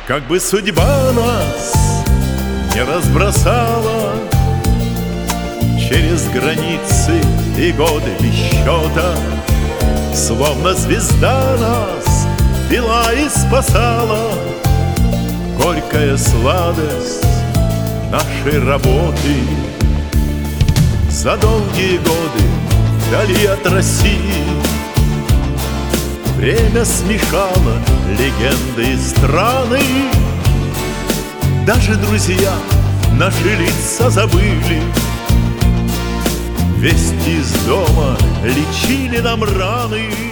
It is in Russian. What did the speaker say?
Как бы судьба нас не разбросала через границы и годы без счета, словно звезда нас вела и спасала. Горькая сладость нашей работы за долгие годы вдали от России. Время смешало легенды и страны, даже друзья наши лица забыли. Вести из дома лечили нам раны.